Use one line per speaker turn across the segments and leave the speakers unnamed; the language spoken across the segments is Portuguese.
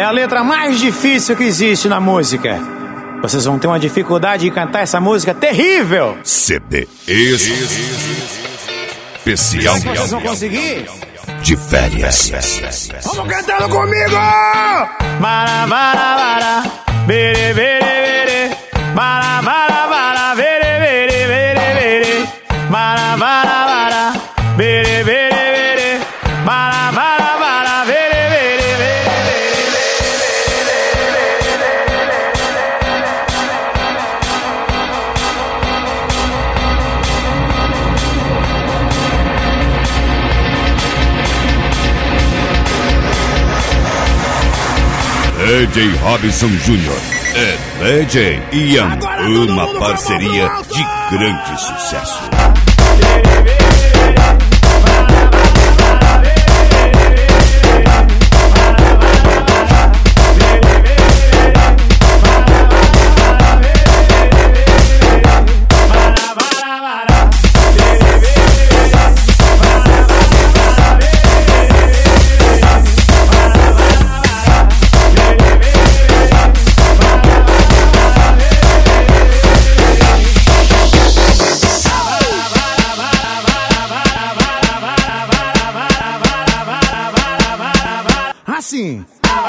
é a letra mais difícil que existe na música. Vocês vão ter uma dificuldade de cantar essa música terrível.
CD especial.
Vocês vão conseguir?
De férias.
Vamos cantando comigo! Bara, bara, bara, bere, bere, bere. Bara, bara, bara, bere, bere, bere, bere. Bara, bara, bara, bere, bere, bere. Bara, bara, bara, bere, bere, bere.
DJ Robson Jr. é DJ Ian, uma parceria de grande sucesso.
Assim.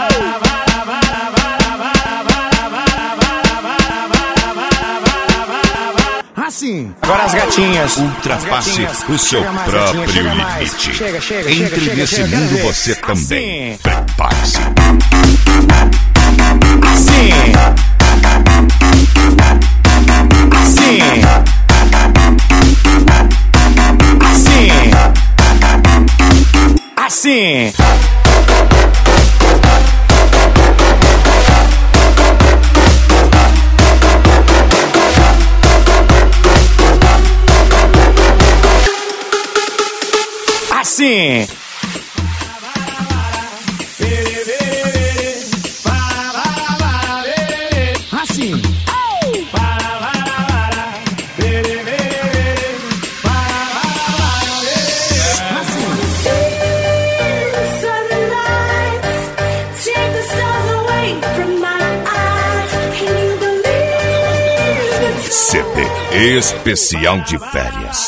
Assim. Agora as gatinhas.
Ultrapasse o seu próprio limite. Entre nesse mundo você também. Prepare-se.
Assim. Assim. Assim. Assim. Assim. Assim.
CD especial de férias.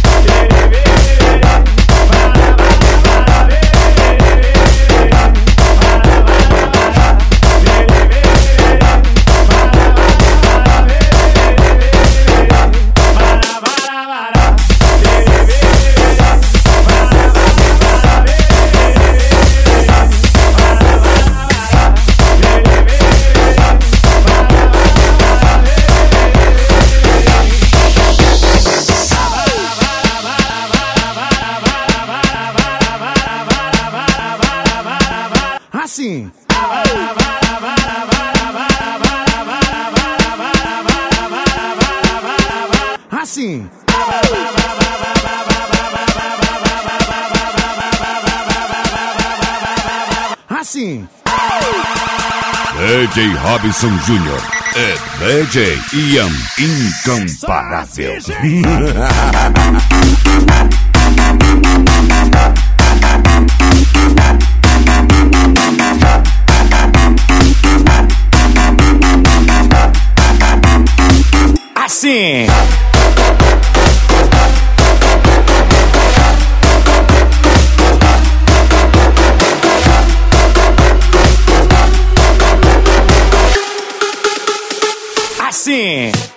Assim. Assim. Assim.
DJ Robson Jr. é DJ Ian incomparável.
Assim. Assim.